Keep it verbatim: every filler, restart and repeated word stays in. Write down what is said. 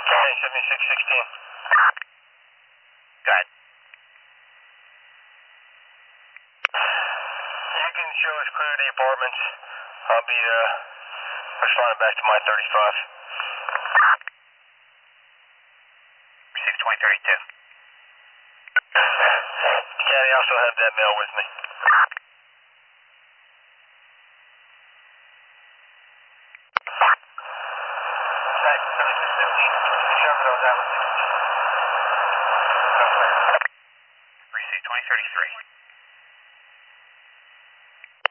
Okay, seventy-six sixteen. Go ahead. You can show us clear to the apartments. I'll be uh, responding back to my thirty-five. Receive twenty thirty-two. Cat, I also have that mail with me. Right, seventy-six fifteen. Trevor, those out. Receive twenty thirty-three.